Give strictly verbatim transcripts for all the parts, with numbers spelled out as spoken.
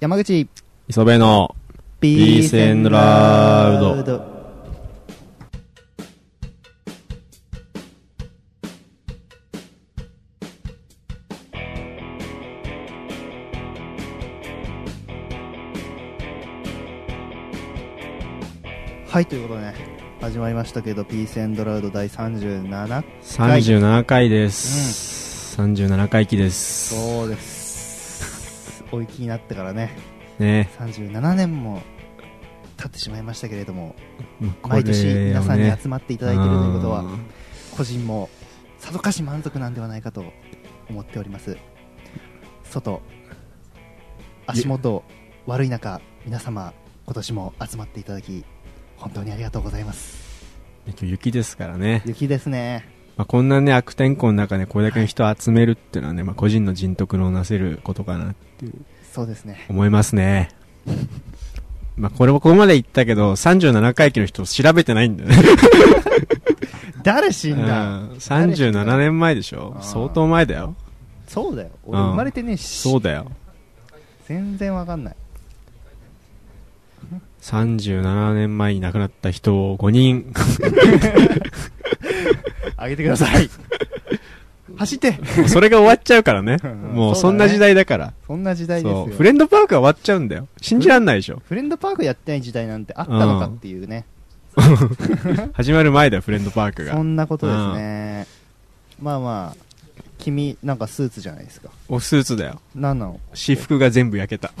山口磯部のピースエンドラウド。はい、ということでね、始まりましたけど、ピースエンドラウド第さんじゅうななかい。 さんじゅうななかいです。うん、さんじゅうななかい忌です。 そうです。お行きになってからね、 ね、 さんじゅうななねんも経ってしまいましたけれども、毎年皆さんに集まっていただいているということは、個人もさぞかし満足なんではないかと思っております。外、足元悪い中、皆様今年も集まっていただき本当にありがとうございます。 今日雪ですからね。 雪ですね。 まあ、こんなね悪天候の中でこれだけの人を集めるっていうのはね、まあ、個人の人徳のなせることかなっていうそうですね思いますね。まあこれもここまで言ったけどさんじゅうななかい忌の人を調べてないんだよね。 誰死んだ、 うん、さんじゅうななねんまえでしょ。相当前だよ。 そうだよ、俺生まれてねえし。 そうだよ、 全然わかんない。 さんじゅうななねんまえに亡くなった人をごにんあげてください。走ってそれが終わっちゃうからね。もうそんな時代だから。 そんな時代ですよ。 フレンドパークは終わっちゃうんだよ。信じらんないでしょ。 フレンドパークやってない時代なんてあったのかっていうね、 うん、始まる前だよフレンドパークが。 そんなことですね、うん、まあまあ君なんかスーツじゃないですか。 おスーツだよ。 何なの。 私服が全部焼けた。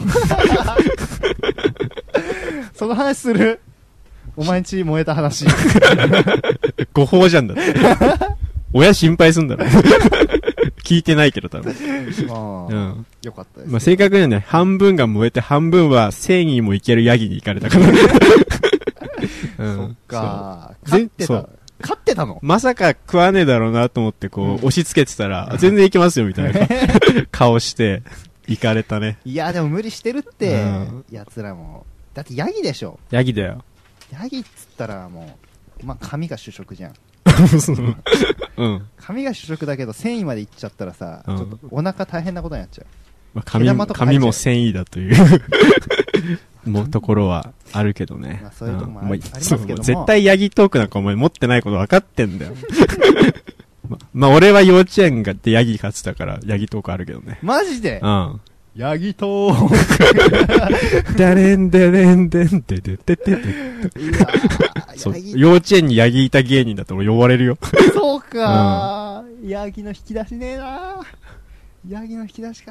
その話する。お前んち燃えた話。 誤報じゃんだって。親心配すんだろ。聞いてないけど多分。 まあ、うん、よかったです。 まあ正確にはね、半分が燃えて半分は繊維もいけるヤギに行かれたから。 うん、そっか。勝ってた。勝ってたの？ まさか食わねえだろうなと思ってこう、うん、押し付けてたら、全然いけますよみたいな顔して行かれたね。 いやでも無理してるって、うん、奴らも。だってヤギでしょ。 ヤギだよ。 ヤギっつったらもう、まあ、髪が主食じゃん。 うん、 髪が主食だけど繊維までいっちゃったらさ、うん、ちょっとお腹大変なことになっちゃう。 まあ、髪, 髪も繊維だというもうところはあるけどね。 まあ、そういうとこもありますけども、 絶対ヤギトークなんかお前持ってないこと分かってんだよ。ま, まあ俺は幼稚園がでヤギ飼ってたからヤギトークあるけどね。 マジで？ うん。 ヤギトーク。 ダレンダレンデンデデデデデ。そう幼稚園にヤギいた芸人だと呼ばれるよ。 そうか、うん、ヤギの引き出しねえな。ヤギの引き出しか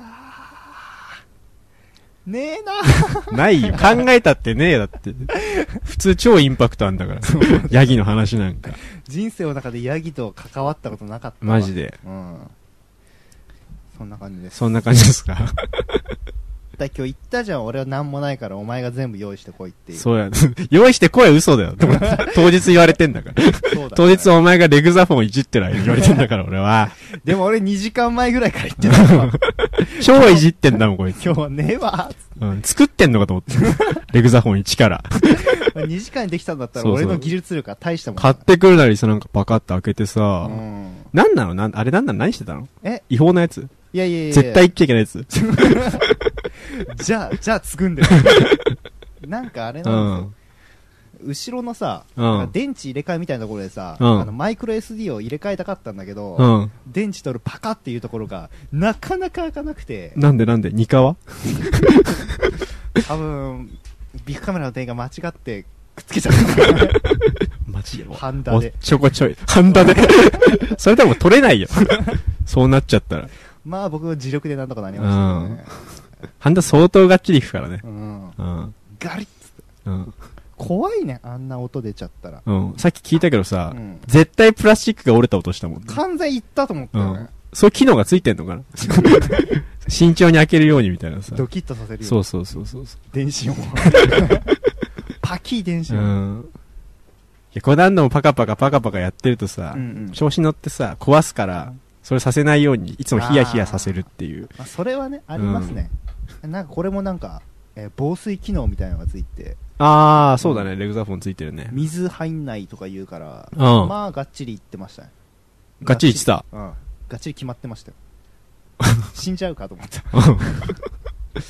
ねえな。ないよ。 考えたってねえだって。普通超インパクトあんだから。ヤギの話なんか。 人生の中でヤギと関わったことなかった。 マジで。 うん。そんな感じです。 そんな感じですか。 だ今日言ったじゃん、俺は何もないからお前が全部用意してこいっていう。 そうや、用意してこいは嘘だよ。当日言われてんだから。そうだ、当日お前がレグザフォンいじってる間言われてんだから俺は。 でも俺にじかんまえぐらいから言ってたの。 超いじってんだもんこいつ。 今日はねえわ。 うん、作ってんのかと思って。レグザフォンいちから。 にじかんできたんだったら俺の技術力は大したもん。 買ってくるなりさ、なんかパカッと開けてさ、うん、なんなのなんあれなんなの何してたの？え違法なやつ？ いやいやいや絶対言っちゃいけないやつ。 じゃあ、じゃあ作んでる。なんかあれなんですよ。うん、後ろのさ、うん、電池入れ替えみたいなところでさ、うん、あのマイクロ エスディー を入れ替えたかったんだけど、うん、電池取るパカっていうところがなかなか開かなくて。 なんでなんでニカは多分、ビッグカメラの店員が間違ってくっつけちゃった。 マジでハンダで。 ちょこちょい。ハンダで。それでも取れないよ。そうなっちゃったら。 まあ僕は自力でなんとかなりましたね。 ハンダ相当がっちりいくからね。うん。 うん、ガリッつって。うん。怖いね、あんな音出ちゃったら。 うん。さっき聞いたけどさ、うん、絶対プラスチックが折れた音したもんね。 完全いったと思ったよね。うん、 そういう機能がついてんのかな。慎重に開けるようにみたいなさ。 ドキッとさせるように。 そうそうそうそう。 電子音。パキー電子音。うん。 いや、これ何度もパカパカパカパカやってるとさ、うんうん、調子乗ってさ、壊すから、それさせないように、いつもヒヤヒヤさせるっていう。 あ、それはね、ありますね。うん、なんかこれもなんか、えー、防水機能みたいなのがついて。 あー、そうだね、うん、レグザフォンついてるね。 水入んないとか言うから、うん、まあ、がっちり言ってましたね。 がっちり言ってた。 うん。がっちり決まってましたよ。死んじゃうかと思った。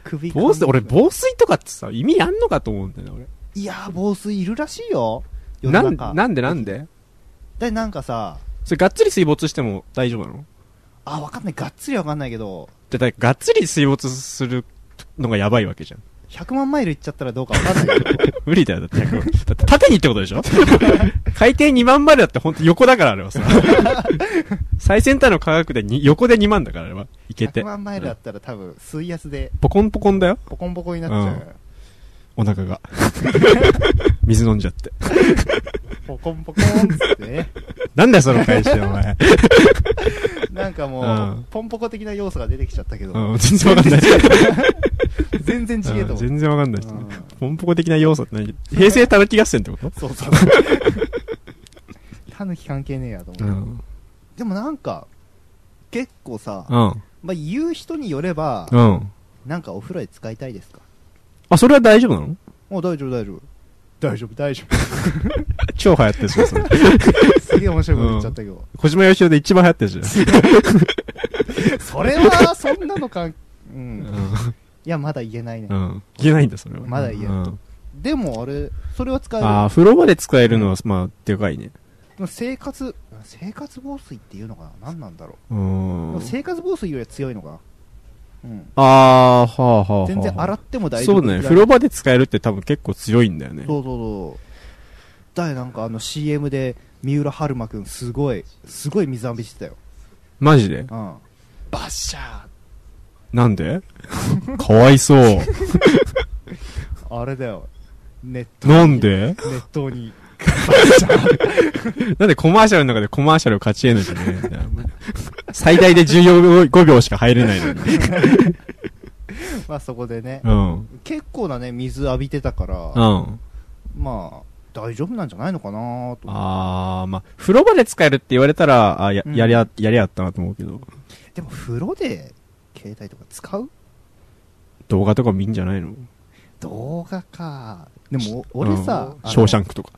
首防水、俺防水とかってさ、意味あんのかと思うんだよね、俺。 いやー、防水いるらしいよ。 なん、なんでなんでだいなんかさ、 それがっつり水没しても大丈夫なの？ あ、わかんない。がっつりわかんないけど。 で、だがっつり水没するのがやばいわけじゃん。 ひゃくまんマイルいっちゃったらどうかわかんないけど。 無理だよ、だってひゃくまん。だって縦にってことでしょ海底にまんマイルだってほんと横だからあれはさ。最先端の科学でに横でにまんだからあれは。いけて。 ひゃくまんマイルだったら多分水圧で。 ポコンポコンだよ。 ポコンポコンになっちゃう。うん、 お腹が。水飲んじゃって。 ポコンポコンってね。 なんだよその返しお前。 なんかもう、うん、ポンポコ的な要素が出てきちゃったけど。 うん、全然わかんない。 全然違えと思う。 全然わかんないです、ね。ポンポコ的な要素って何？平成たぬき合戦ってこと？ そうそう。たぬき関係ねえやと思う。うん、でもなんか、結構さ、うん、まあ言う人によれば、うん、なんかお風呂で使いたいですか？ あ、それは大丈夫なの？ あ、大丈夫大丈夫。大丈夫大丈夫。 超流行ってるじゃん、それ。 すげえ面白いこと言っちゃったけど。うん、 小島よしおで一番流行ってるじゃん。 それは、そんなのかん、うん。うん、いや、まだ言えないね。 うん。言えないんだ、それは。 まだ言えない。うん、でも、あれ、それは使える。 ああ、風呂場で使えるのは、まあ、でかいね。 でも生活、生活防水っていうのかな？何なんだろう。 うん。 生活防水よりは強いのかな？うん、 ああ、はあはあはあ。 全然洗っても大丈夫。 そうね。風呂場で使えるって多分結構強いんだよね。 そうそうそう。だいなんかあの シーエム で三浦春馬くんすごい、すごい水浴びしてたよ。 マジで？うん。 バッシャー。 なんで？かわいそう。 あれだよ。ネットに。 なんで？ ネットに。 なんでコマーシャルの中でコマーシャルを勝ち得ないといけないんだよ。最大でじゅうごびょうしか入れないのに。 まあそこでね、 うん、 結構なね、水浴びてたから、うん、まあ、大丈夫なんじゃないのかなと。 あー、まあ、風呂場で使えるって言われたら、あ、や、やりゃ、やりゃあったなと思うけど。 でも風呂で携帯とか使う？ 動画とか見んじゃないの？ 動画か。でも、俺さ、 うん、ショーシャンクとか。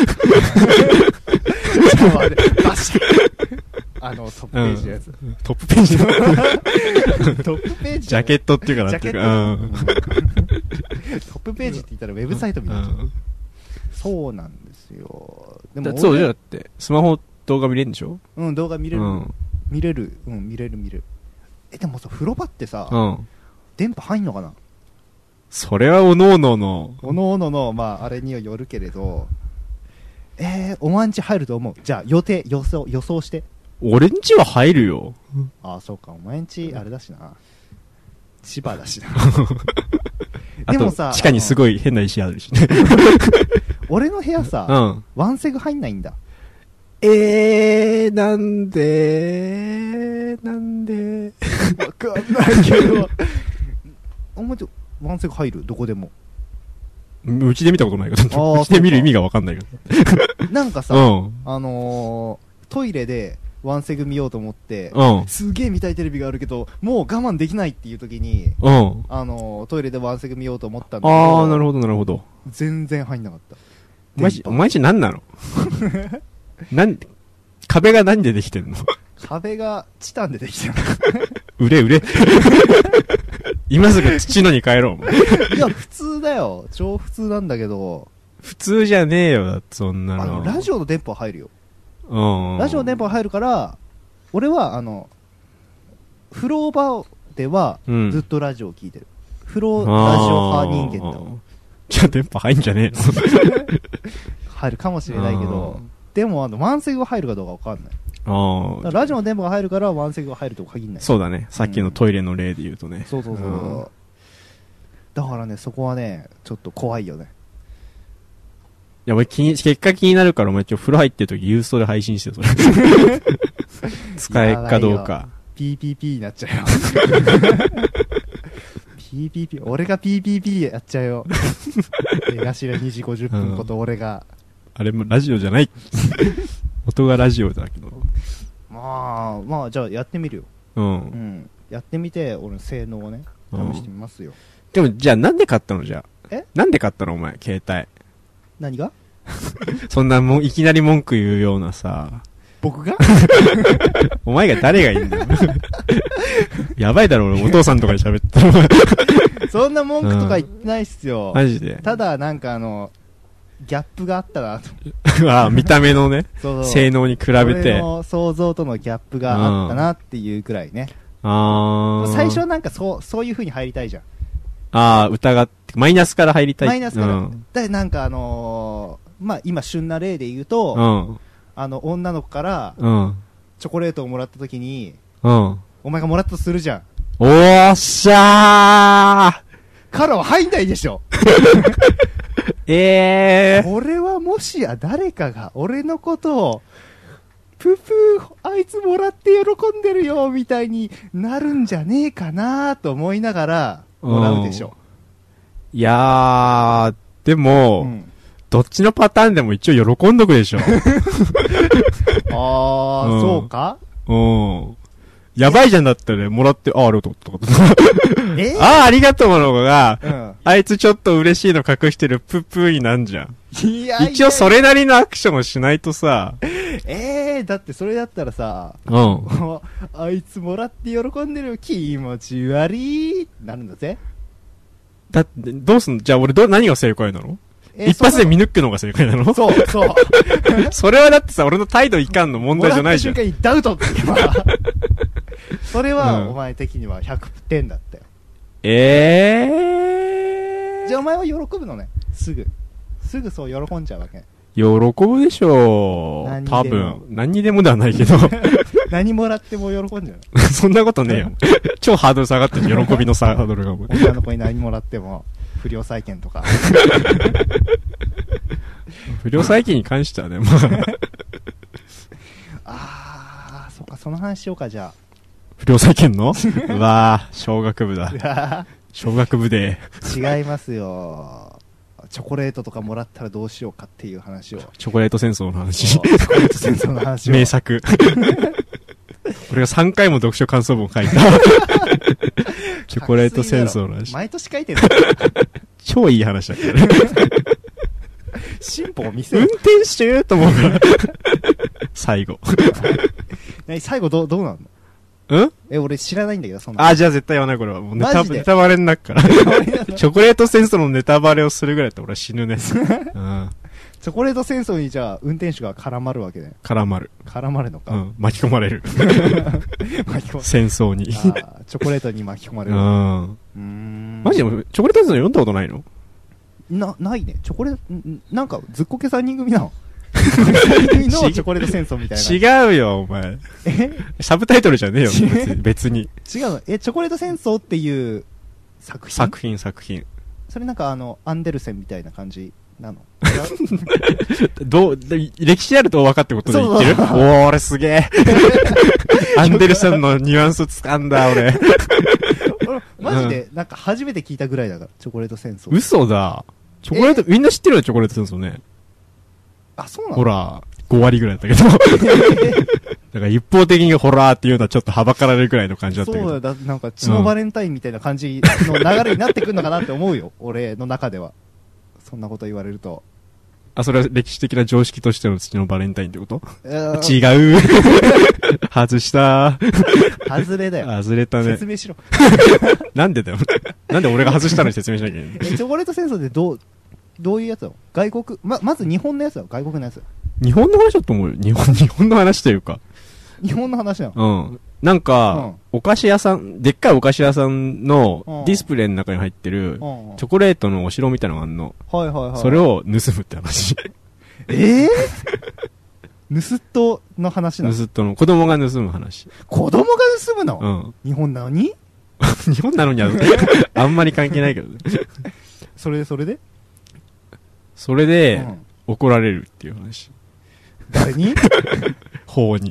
あの、トップページのやつ。 うん、トップページのトップページジャケットっていうかなっていうか、うん、 トップページって言ったらウェブサイトみたいな、うん、そうなんですよ。 でもそうじゃだってスマホ動画見れるんでしょ？ うん、動画見れる、うん、見れる、うん、見れる見れる。え、でもさ、風呂場ってさ、うん、電波入んのかな？ それはおのおののおのおのの、まああれにはよるけれど、えー、お前んち入ると思う。じゃあ予定予想予想して。 俺んちは入るよ。 ああ、そうか。お前んちあれだしな。千葉だしな。でもさ、 地下にすごい変な石あるしね。 俺の部屋さ、うん、ワンセグ入んないんだ。 えー、なんでなんでわかんないけど。お前とワンセグ入る？どこでも。 うちで見たことないけど、うちで見る意味がわかんないけど。なんかさ、うん、あのー、トイレでワンセグ見ようと思って、うん、すげえ見たいテレビがあるけど、もう我慢できないっていう時に、うん、あのー、トイレでワンセグ見ようと思ったんだけど、 あー、なるほどなるほど。 全然入んなかった。 お前お前んち何なの？なん、壁が何でできてんの？ 壁がチタンでできてる。 売れ売れ。今すぐ土のに帰ろう。 いや、普通だよ。超普通なんだけど。 普通じゃねえよ、だってそんなの。あの、 ラジオの電波入るよ。 うん。 ラジオの電波入るから、俺は、あの、風呂場では、ずっとラジオを聞いてる。うん、風呂ラジオ派人間だ。 じゃあ電波入んじゃねえの？ 入るかもしれないけど、でも、あの、ワンセグが入るかどうかわかんない。あラジオの電波が入るからワンセグが入ると限らない。 そうだね。さっきのトイレの例で言うとね。うん、 そうそうそう。うん、だからね、そこはね、ちょっと怖いよね。 いや、俺気に、結果気になるから、お前今日風呂入ってる時ユーストで配信してそれ。使えっかどうか。 ピーピーピー になっちゃうよ。ピーピーピー、俺が ピーピーピー やっちゃうよ。江頭にじごじゅっぷんこと俺が。 うん、あれもラジオじゃない。音がラジオだけど。 まあ、まあ、じゃあやってみるよ。うん。うん。やってみて、俺の性能をね、試してみますよ。 でも、じゃあなんで買ったのじゃあ。 えなんで買ったのお前、携帯。 何がそんなもん、いきなり文句言うようなさ。 僕がお前が誰がいいんだよ。やばいだろ、俺、お父さんとかで喋ったら。 そんな文句とか言ってないっすよ。 マジで。 ただ、なんかあの、ギャップがあったなと。 ああ、見た目のね、 そうそう性能に比べ俺て。 の想像とのギャップがあったなっていうくらいね。 ああ。 最初はなんかそう、そういう風に入りたいじゃん。 ああ、疑って、マイナスから入りたい。 マイナスから。 うん、 で、なんかあのー、まあ、今旬な例で言うと、 うん、 あの、女の子から、 うん、 チョコレートをもらった時に、 うん、 お前がもらったとするじゃん。 おーっしゃーからは入んないでしょ。 ええー。 これはもしや誰かが俺のことを、ぷぷー、あいつもらって喜んでるよ、みたいになるんじゃねえかなと思いながら、もらうでしょ。 いやー、でも、うん、どっちのパターンでも一応喜んどくでしょ。あー、うん、そうかうん。やばいじゃんだったらね、もらって、ああ、ありがとう、とか。えー、ああ、ありがとうの方が、うん、あいつちょっと嬉しいの隠してるプップーになんじゃん。いやいや一応それなりのアクションをしないとさ。 ええー、だってそれだったらさ、 うん。 あいつもらって喜んでる気持ち悪いってなるんだぜ。 だって、どうすんのじゃあ俺ど、何が正解なの、えー、一発で見抜くのが正解なのそう、そう。 それはだってさ、俺の態度いかんの問題じゃないじゃん。 もらった瞬間にダウトって言えば。それは、うん、お前的にはひゃくてんだったよ。 ええー。 じゃあお前は喜ぶのね。すぐ。すぐそう喜んじゃうわけ。 喜ぶでしょう。多分。何にでもではないけど。 何もらっても喜んじゃう。 そんなことねえよ。超ハードル下がってる。喜びのハードルが。 女の子に何もらっても、不良債権とか。 不良債権に関してはね、まあ。あー、そっか、その話しようか、じゃあ。 不良債権のうわー、小学部だ。小学部で。 違いますよ。チョコレートとかもらったらどうしようかっていう話を。 チョコレート戦争の話。 チョコレート戦争の話を。 名作。俺がさんかいも読書感想文を書いた。チョコレート戦争の話。 毎年書いてる。 超いい話だけど。 進歩を見せる。 運転手と思うから。最後。 何最後どう、どうなの？ うんえ、俺知らないんだけど、そんな。 あ、じゃあ絶対言わない、これは。もうネタ、ネタバレになるから。チョコレート戦争のネタバレをするぐらいだったら俺は死ぬね。うん。 チョコレート戦争にじゃあ、運転手が絡まるわけね。 絡まる。 絡まるのか。 うん。巻き込まれる。巻き込ま戦争に。 あチョコレートに巻き込まれる。 うん。うーん。マジで、チョコレート戦争読んだことないの？ な、ないね。チョコレート、なんか、ずっこけさんにん組なの。さんにん組のチョコレート戦争みたいな。違うよ、お前。えサブタイトルじゃねえよ、別に。 違うの。え、チョコレート戦争っていう作品作品、作品。 それなんかあの、アンデルセンみたいな感じなのどう、歴史あると分かってことで言ってる？おー、俺すげえ。アンデルセンのニュアンス掴んだ、俺。 マジで、なんか初めて聞いたぐらいだから、チョコレート戦争。 嘘だ。チョコレート、みんな知ってるよ、チョコレート戦争ね。 あ、そうなの？ ほら、ご割ぐらいだったけど。だから一方的にホラーっていうのはちょっとはばかられるくらいの感じだったけど。 そうだ、なんか血のバレンタインみたいな感じの流れになってくるのかなって思うよ。俺の中では。そんなこと言われると。 あ、それは歴史的な常識としての血のバレンタインってこと？違う。外した。 外れだよ。 外れたね。 説明しろ。 なんでだよ。なんで俺が外したのに説明しなきゃいけない。 チョコレート戦争でどう、どういうやつだろう？外国、ま、まず日本のやつだろ？外国のやつ。 日本の話だと思うよ。日本、日本の話というか。 日本の話なの？ うん。なんか、うん、お菓子屋さん、でっかいお菓子屋さんのディスプレイの中に入ってる、うん、チョコレートのお城みたいなのがあんの。 はいはいはい。 それを盗むって話。 ええー、盗っ人の話なの？ 盗っ人の、子供が盗む話。 子供が盗むの？ うん。 日本なのに日本なのには、あんまり関係ないけどね。 それでそれでそれで、うん、怒られるっていう話。 誰に？ 法に。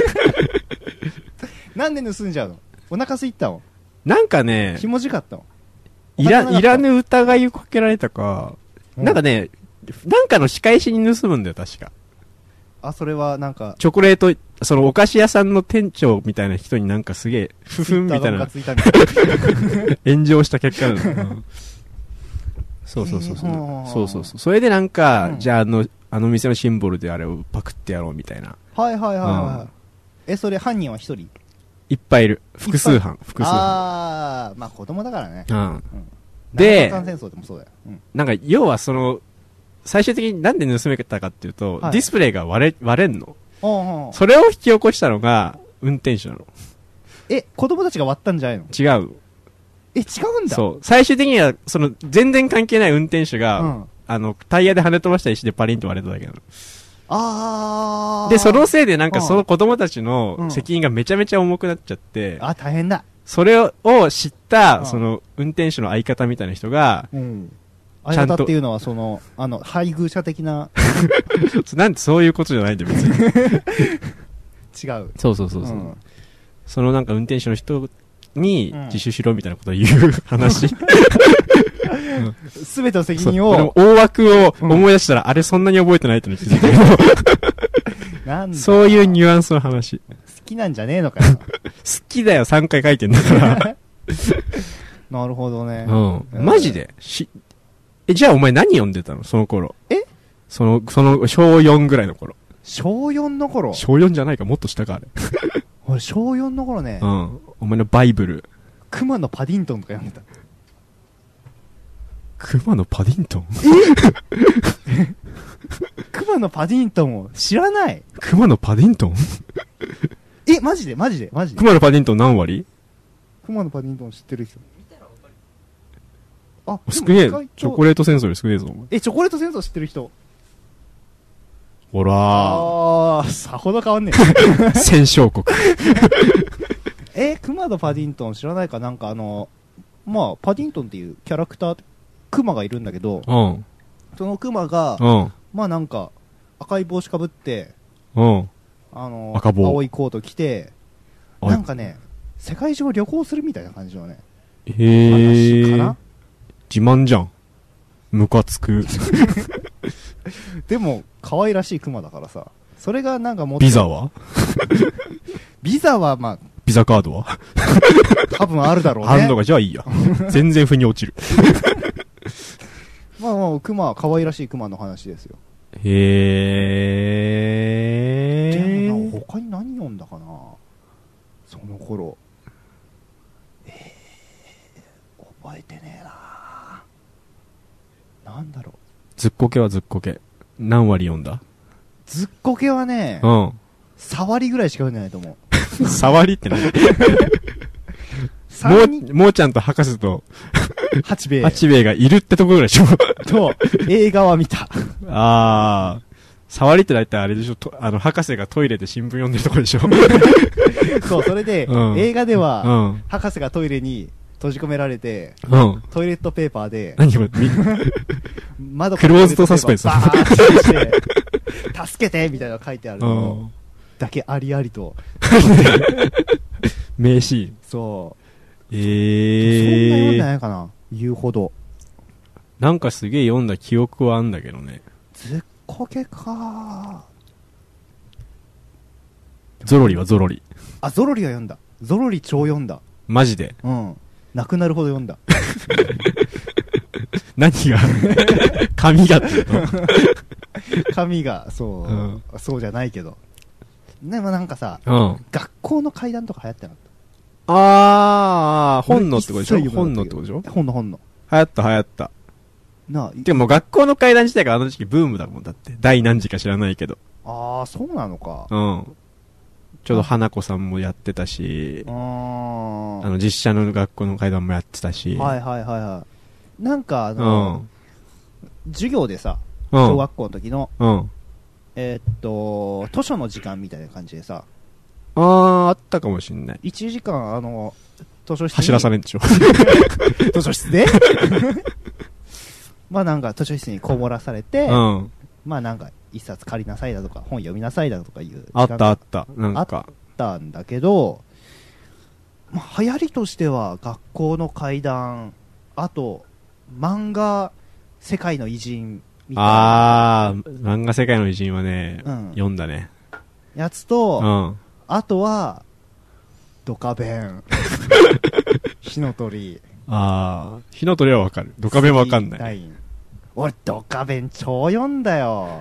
なんで盗んじゃうの？お腹すいたの？ なんかね、 ひもじかったの？ いら、いらぬ疑いをかけられたか、うん、なんかね、なんかの仕返しに盗むんだよ、確か。 あ、それはなんか。 チョコレート、そのお菓子屋さんの店長みたいな人になんかすげえ、ふふんみたいな。炎上した結果なの。うん、そうそうそうそう。そうそうそう。それでなんか、うん、じゃああの、あの店のシンボルであれをパクってやろうみたいな。 はいはいはいはい。うん、え、それ犯人は一人？ いっぱいいる。複数犯。複数犯。 あー、まあ子供だからね。 うん。うん、 で、南北戦争でもそうだよ。うん、 なんか、要はその、最終的になんで盗めたかっていうと、はい、ディスプレイが割れ、割れんの。おうおうそれを引き起こしたのが、運転手なの。 え、子供たちが割ったんじゃないの？ 違う。 え、違うんだ。 そう。最終的には、その、全然関係ない運転手が、うん、あの、タイヤで跳ね飛ばした石でパリンと割れただけなの。 あー。 で、そのせいでなんかその子供たちの責任がめちゃめちゃ重くなっちゃって、 うん、あ、大変だ。 それを知った、その、運転手の相方みたいな人が、うん、 相方っていうのはその、あの、配偶者的な。 なんてそういうことじゃないんだよ、別に。 違う。 そうそうそうそう、うん。そのなんか運転手の人に自首しろみたいなことを言う話。 すべての責任を。 大枠を思い出したら、うん、あれそんなに覚えてないっての気づいたけど。なんだそういうニュアンスの話。 好きなんじゃねえのかよ。好きだよ、さんかい書いてんだから。 なるほどね。 うん。マジでし、え、じゃあお前何読んでたのその頃。 えその、その、しょうよんぐらいの頃。 しょうよんの頃しょうよんじゃないか、もっと下か、あれ。 俺、しょうよんの頃ね。 うん。お前のバイブル。 熊のパディントンとか読んでた。 熊のパディントンえ熊のパディントンを知らない。 熊のパディントンえ、マジでマジでマジで熊のパディントン何割熊のパディントン知ってる人。あ、 少ねえ。チョコレート戦争より少ねえぞ、お前。 え、チョコレート戦争知ってる人ほらー。 あー、さほど変わんねえ。戦勝国。 え、熊のパディントン知らないかなんかあの、まあ、パディントンっていうキャラクター、熊がいるんだけど、 うん、 その熊が、 うん、 まあなんか、赤い帽子かぶって、 うん、 あの、 赤帽青いコート着て、なんかね、世界中を旅行するみたいな感じのね、 へー。話かな？自慢じゃん。ムカつく。 でも、可愛らしい熊だからさ、それがなんかもっと。 ビザはビザはまあ、 ビザカードは多分あるだろうね。 あんのがじゃあいいや。全然腑に落ちる。 まあまあ、熊は可愛らしい熊の話ですよ。 へー。 じゃあ、他に何読んだかなその頃。えー、覚えてねえななんだろう。 ずっこけはずっこけ。何割読んだ？ ずっこけはね、 うん。 触りぐらいしか読んでないと思う。 触りって何？もう、もうちゃんと博士と、 八兵衛。 八兵衛がいるってとこぐらいでしょ。 と、映画は見た。 あー。触りって大体あれでしょ、とあの、博士がトイレで新聞読んでるとこでしょ。 そう、それで、うん、映画では、うん、博士がトイレに閉じ込められて、うん、トイレットペーパーで、 何これ窓クローズドサスペンス。バーッして、助けてみたいなの書いてあるのだけありありと。 名シーン。 そう。 えー。 そんな読んでないかな言うほど。 なんかすげえ読んだ記憶はあんだけどね。 ずっこけかゾロリはゾロリ。 あ、ゾロリは読んだ。ゾロリ超読んだ。 マジで？ うん。なくなるほど読んだ。 何が髪がってこと髪が、そう、うん、そうじゃないけど。でもなんかさ、 うん、 学校の怪談とか流行ってなかった。 あー、本のってことでしょ？本のってことでしょ？ 本の本の。 流行った流行った。 なあ、 でも学校の怪談自体があの時期ブームだもんだって。第何時か知らないけど。 あー、そうなのか。 うん。ちょうど花子さんもやってたし、あの実写の学校の怪談もやってたし。 はいはいはいはい。なんかあの、うん、授業でさ、小学校の時の、うん、えー、っと、図書の時間みたいな感じでさ、 あー、あったかもしんない。 いちじかんあの、図書室に。 走らされんでしょ。 図書室でまあなんか図書室にこもらされて、うん、まあなんか一冊借りなさいだとか本読みなさいだとかいうあったあったなんかあったんだけど、まあ、流行りとしては学校の怪談、あと漫画世界の偉人みたいな、 あー、漫画世界の偉人はね、うん、読んだねやつと、 うん、 あとはドカベン火の鳥、 あー、火の鳥はわかる。ドカベンわかんない。 俺ドカベン超読んだよ。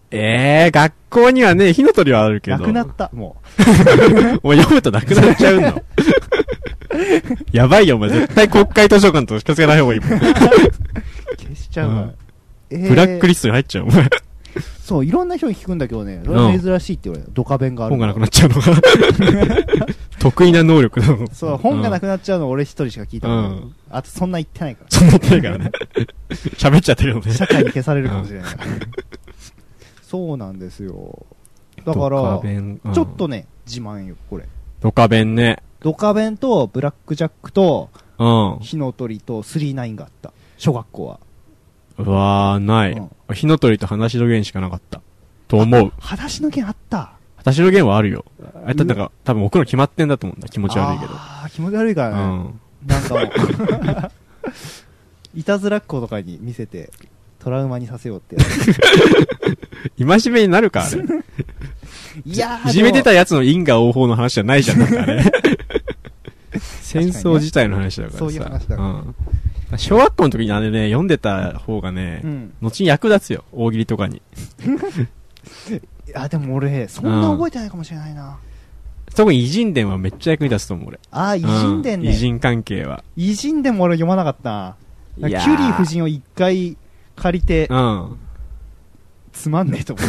えー、学校にはね、火の鳥はあるけど。 なくなった、もう。もう読むとなくなっちゃうの。やばいよ、お前。絶対国会図書館と近づかない方がいいもん。 消しちゃうから、うんえー。ブラックリストに入っちゃう、お前。 そう、いろんな人に聞くんだけどね、それ珍しいって言われる。ドカ弁がある。 本がなくなっちゃうのが。得意な能力なの。 そう、本がなくなっちゃうの俺一人しか聞いたことない。うん、あとそんな言ってないから。 そんな言ってないからね。喋っちゃってるよね。 社会に消されるかもしれないから。そうなんですよ。だから、うん、ちょっとね、自慢よ、これ。 ドカ弁ね。 ドカ弁と、ブラックジャックと、 うん、 火の鳥とスリーナインがあった。小学校は。 うわー、ない。うん、火の鳥と話の弦しかなかった。と思う。 話の弦あった。 話の弦はあるよ。あれだから多分置くの決まってんだと思うんだ。気持ち悪いけど。 ああ、気持ち悪いからね。うん、なんかもう、いたずらっ子とかに見せて、トラウマにさせようってやつ。 戒めになるか、あれ。 いやー。 いじめてたやつの因果応報の話じゃないじゃん、だってあれ。戦争自体の話だからさ。 そういう話だから。 うん小学校の時にあれね、読んでた方がね、うん、後に役立つよ、大喜利とかに。いや、でも俺、そんな覚えてないかもしれないな。うん、 特に偉人伝はめっちゃ役に立つと思う、俺。 ああ、偉人伝ね、 うん。偉人関係は。 偉人伝も俺読まなかったな。キュリー夫人を一回借りて、 うん、 つまんねえと思って。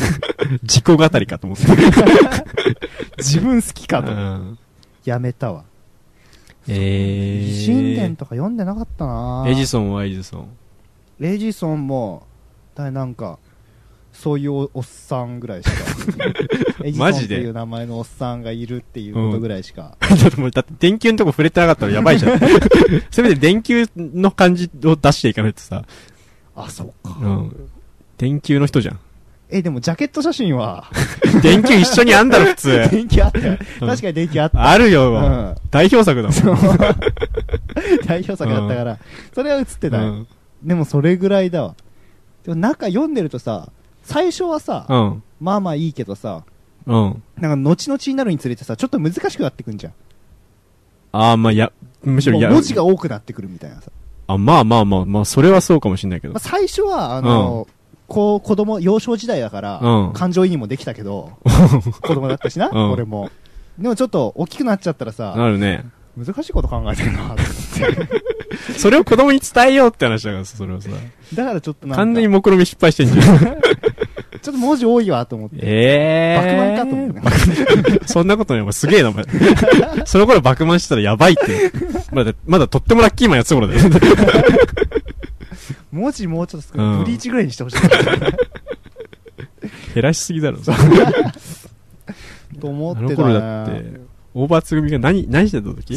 自己語りかと思って。 自分好きかと。うん、やめたわ。 えー、 偉人伝とか読んでなかったな。 エジソンはエジソン。 エジソンも、だなんか、そういう お, おっさんぐらいしか。エジソンっていう名前のおっさんがいるっていうことぐらいしか。 うん、だってもう、だって電球のとこ触れてなかったらやばいじゃん。せめて電球の感じを出していかないとさ。 あ、そうか。 うん。電球の人じゃん。 え、でもジャケット写真は電球一緒にあんだろ、普通。 電球あったよ。確かに電球あった。 あるよ、うん、代表作だもん。 代表作だったから、うん、それは映ってない、うん。でもそれぐらいだわ。でも中読んでるとさ、最初はさ、うん、まあまあいいけどさ、 うん、 なんか後々になるにつれてさ、ちょっと難しくなってくんじゃん。 ああ、まあや、むしろや、 文字が多くなってくるみたいなさ。 あ、まあまあまあまあ、それはそうかもしれないけど。まあ、 最初は、あの、うんこう、子供、幼少時代だから、うん、感情移入もできたけど、子供だったしな、うん、俺も。でもちょっと、大きくなっちゃったらさ、 なるね。 難しいこと考えてるな、って。 それを子供に伝えようって話だからさ、それはさ。 だからちょっとなんか。 完全に目論見失敗してんじゃん。 ちょっと文字多いわ、と思って。 えー。バクマンかと思って。 そんなことね、お前すげえな、お前。その頃バクマンしてたらやばいって。まだ、まだとってもラッキーマンやつ頃だよ。 文字もうちょっと少ない、うん、ブリーチぐらいにしてほしい。 減らしすぎだろ。 と思ってた。 あの頃だって、オーバーツ組が何、何してた時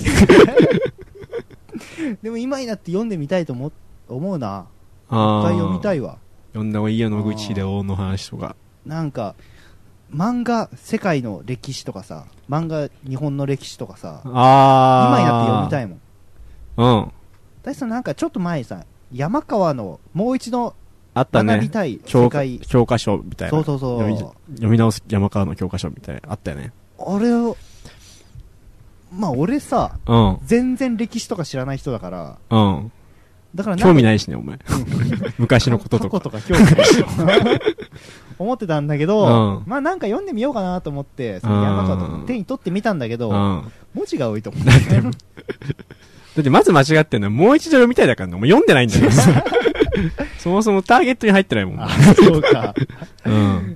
でも今になって読んでみたいと思、思うな。あ一回読みたいわ。 読んだ方がいいよ、野口英世の話とか。 なんか、漫画、世界の歴史とかさ、漫画、日本の歴史とかさ、 あ今になって読みたいもん。 うん。 大地さんなんかちょっと前にさ、山川のもう一度あったね。 学びたい世界教科書みたいな。 そうそうそう。 読み、読み直す山川の教科書みたいな。あったよね。 あれを、まあ俺さ、 うん、 全然歴史とか知らない人だから、 うん、 だから興味ないしね、お前。昔のこととか。 過去とか興味ないし。思ってたんだけど、うん、まあなんか読んでみようかなと思って、その山川とか手に取ってみたんだけど、うん、文字が多いと思って。 だってまず間違ってんのはもう一度読みたいだからね。もう読んでないんだよ。そもそもターゲットに入ってないもん。 あ、そうか。 うん。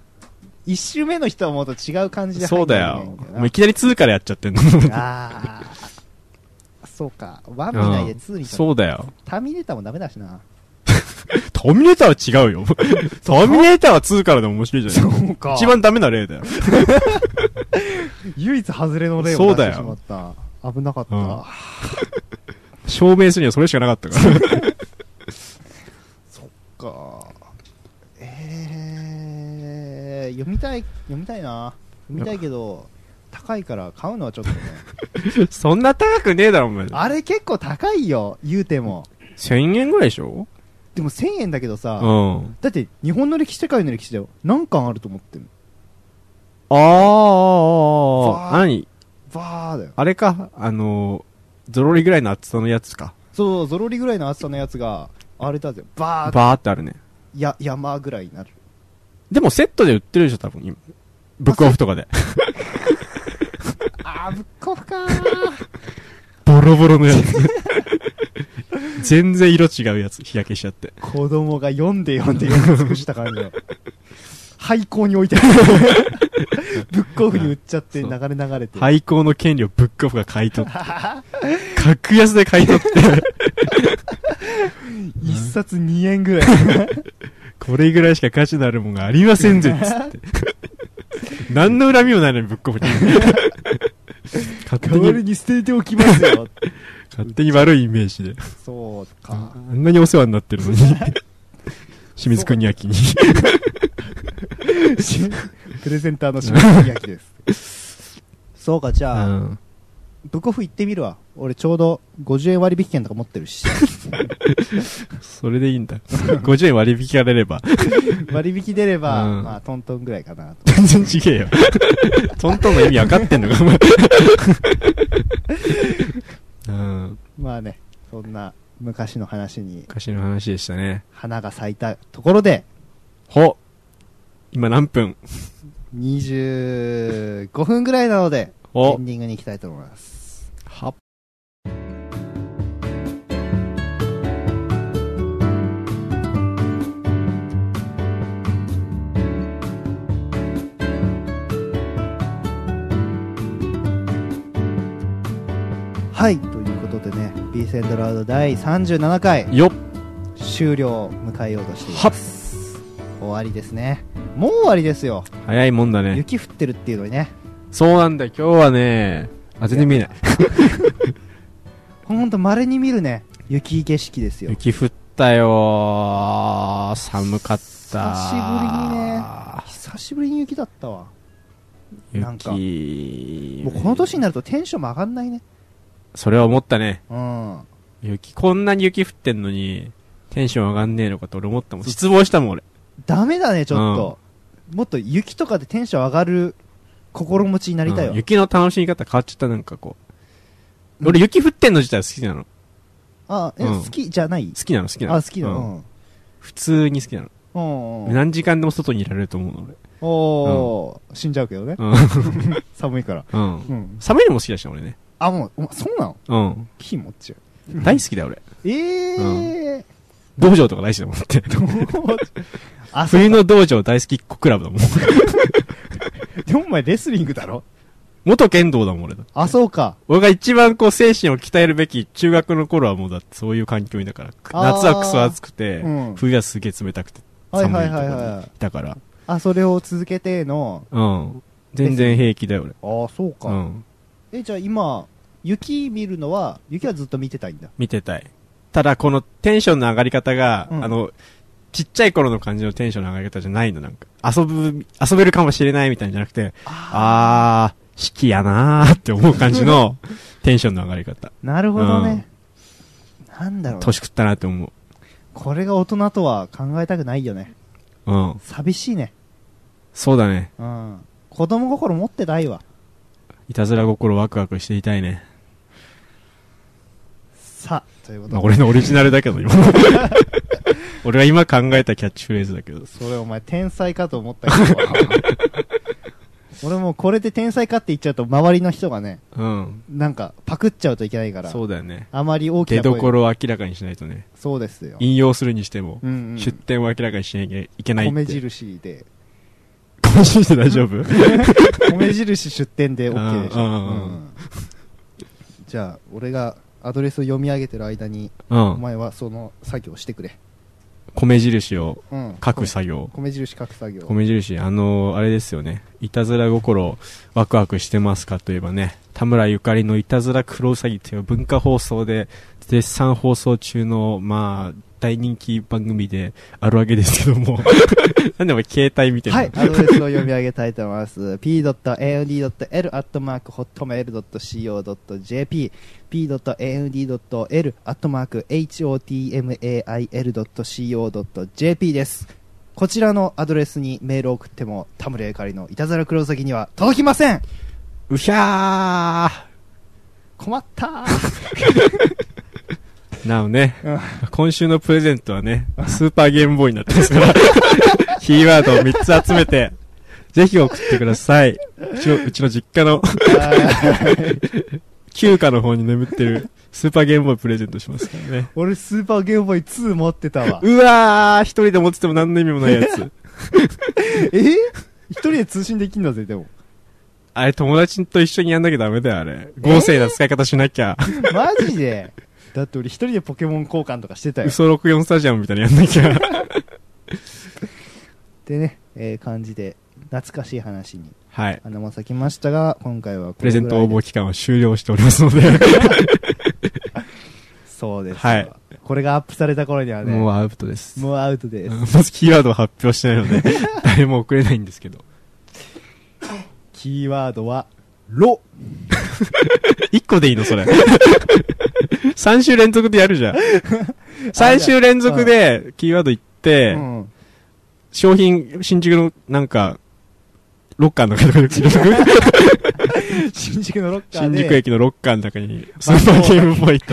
一周目の人はもっと違う感じで入ってないんだよ。そうだよ。もういきなりにからやっちゃってんの。 ああ。そうか。ワン見ないでツーに、うん、 そうだよ。 ターミネーターもダメだしな。 ターミネーターは違うよ。ターミネーターはにからでも面白いじゃん。そうか。一番ダメな例だよ。 唯一外れの例を出してしまった。危なかった。うん、 証明するにはそれしかなかったから。 そっか。えー、読みたい、読みたいな。読みたいけど、高いから買うのはちょっとね。 そんな高くねえだろ、お前。 あれ結構高いよ、言うても。 せんえんぐらいでしょ？ でもせんえんだけどさ、 うん、 だって日本の歴史、世界の歴史だよ。何巻あると思ってんの？ あー、何？ バーだよ。 あれか、あのー、ゾロリぐらいの厚さのやつか。 そう、ゾロリぐらいの厚さのやつが、あれだぜ。バーって。 バーってあるね。 や、山ぐらいになる。 でもセットで売ってるでしょ、多分今。ブックオフとかで。 あー、ブックオフかー。 ボロボロのやつ。全然色違うやつ、日焼けしちゃって。 子供が読んで読んで読み尽くした感じの。廃校に置いてある。ブックオフに売っちゃって流れ流れて。 廃校の権利をブックオフが買い取って。格安で買い取って。 一冊にえんぐらい。 これぐらいしか価値のあるもんがありませんぜ、つって。何の恨みもないのにブックオフに。 勝手に代わりに捨てておきますよ。 勝手に悪いイメージで。 そうか。 あんなにお世話になってるのに。清水国明に。 プレゼンターの清水国明です。そうか、じゃあ、うん、ブックオフ行ってみるわ。俺ちょうどごじゅうえん割引券とか持ってるし。 それでいいんだ。ごじゅうえん割引が出れば。 割引出れば、うん、まあトントンぐらいかなと。 全然違えよ。トントンの意味分かってんのか、うん、 まあね、そんな昔の話に。 昔の話でしたね。 花が咲いたところで。 ほ今何分 ? にじゅうごふんぐらいなので、エンディングに行きたいと思います。 ははい、ということでね、ピースエンドラウドだいさんじゅうななかいよっ終了を迎えようとしています。終わりですね。もう終わりですよ。 早いもんだね。 雪降ってるっていうのにね。 そうなんだよ、今日はね、あ、全然見えない。 ほんと稀に見るね、雪景色ですよ。 雪降ったよー、寒かった。 久しぶりにね、久しぶりに雪だったわ。なんか、もうこの年になるとテンションも上がんないね。 それは思ったね。 うん。 雪、こんなに雪降ってんのに、テンション上がんねえのかと俺思ったもん。失望したもん俺。 ダメだね、ちょっと。うん、もっと雪とかでテンション上がる心持ちになりたいわ。 うん、雪の楽しみ方変わっちゃった、なんかこう。うん、俺雪降ってんの自体好きなの。 あ、え、うん、好きじゃない？ 好きなの、好きなの。 あ、好きなの。うん、 普通に好きなの。 うん、何時間でも外にいられると思うの俺。 おー、うん、死んじゃうけどね。 うん、 寒いから、 うんうん。寒いのも好きだし俺ね。 あ、もう、そうなの？ うん。 気持ちゃう。 大好きだよ俺。 えー。うん、 道場とか大好きだもんって。冬の道場大好きっ子クラブだもん。 でもお前レスリングだろ？ 元剣道だもん俺だ。 あ、そうか。 俺が一番こう精神を鍛えるべき中学の頃はもうだってそういう環境にだから。夏はクソ暑くて、うん、冬はすげえ冷たくて寒いところにいたから。 あ、それを続けての。 うん。全然平気だよ俺。 あ、そうか。うん。え、じゃあ今、雪見るのは、雪はずっと見てたいんだ。 見てたい。ただこのテンションの上がり方が、うん、あの、ちっちゃい頃の感じのテンションの上がり方じゃないの、なんか。遊ぶ、遊べるかもしれないみたいじゃなくて、あー、四季やなーって思う感じのテンションの上がり方。 なるほどね。うん、なんだろう。 年食ったなって思う。 これが大人とは考えたくないよね。 うん。 寂しいね。 そうだね。 うん。子供心持ってないわ。 いたずら心ワクワクしていたいね。 さあ、ということで。 まあ、俺のオリジナルだけど、今。俺は今考えたキャッチフレーズだけど。 それお前天才かと思ったけど。俺もこれで天才かって言っちゃうと周りの人がね、 うん。 なんかパクっちゃうといけないから。 そうだよね。 あまり大きな声。出所を明らかにしないとね。 そうですよ。 引用するにしても、 うんうん、 出典を明らかにしなきゃいけないって。 米印で。 米印で大丈夫？ 米印出典で OK でしょ。うん、じゃあ、俺がアドレスを読み上げてる間に、うん、お前はその作業をしてくれ。 米印を書く作業、 うん、米印書く作業米印あのー、あれですよね、いたずら心ワクワクしてますかといえばね、田村ゆかりのいたずらクロウサギという文化放送で絶賛放送中のまあ大人気番組であるわけですけどもなんでお前携帯見てるの？ はい、アドレスを読み上げたいと思います。ピードットエーエヌディードットエル アットマークホットメールドットシーオードットジェーピー ピードットエーエヌディードットエル アットマークホットメールドットシーオードットジェーピー です。こちらのアドレスにメールを送っても田村ゆかりのいたずらクロウサギには届きません。 うひゃー、 困ったーなおね、うん、今週のプレゼントはね、スーパーゲームボーイになってますから、キーワードをみっつ集めて、ぜひ送ってください。うちの、うちの実家の、旧家の方に眠ってる、スーパーゲームボーイプレゼントしますからね。 俺スーパーゲームボーイツー持ってたわ。 うわー、一人で持ってても何の意味もないやつ。 え一人で通信できんだぜ、でも。 あれ、友達と一緒にやんなきゃダメだよ、あれ。豪勢な使い方しなきゃ。 マジでだって俺一人でポケモン交換とかしてたよ。 嘘ろくじゅうよんスタジアムみたいなやんなきゃ。 でね、えー、感じで、懐かしい話に。 はい。 花も咲きましたが、今回はこプレゼント応募期間は終了しておりますので。 そうです。 はい。 これがアップされた頃にはね。 もうアウトです。 もうアウトです。 まずキーワードを発表してないので、誰も送れないんですけど。 キーワードは、ロ。 いっこでいいのそれ。さん週連続でやるじゃん。さん週連続でキーワード言って、うん、商品、新宿のなんか、ロッカーの中に新宿のロッカーで新宿駅のロッカーの中にスーパーゲームボーイと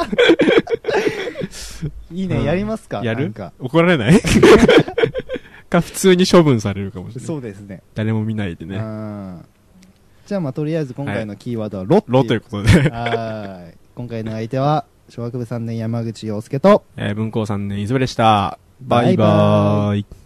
いいね、うん、やりますか。 やるか怒られないか普通に処分されるかもしれない。 そうですね、 誰も見ないでね。 じゃあまあとりあえず今回のキーワードはロっていう、 ロということではい今回の相手は小学部さんねん山口洋介と、 えー、文高さんねん磯部でした。バイバーイ。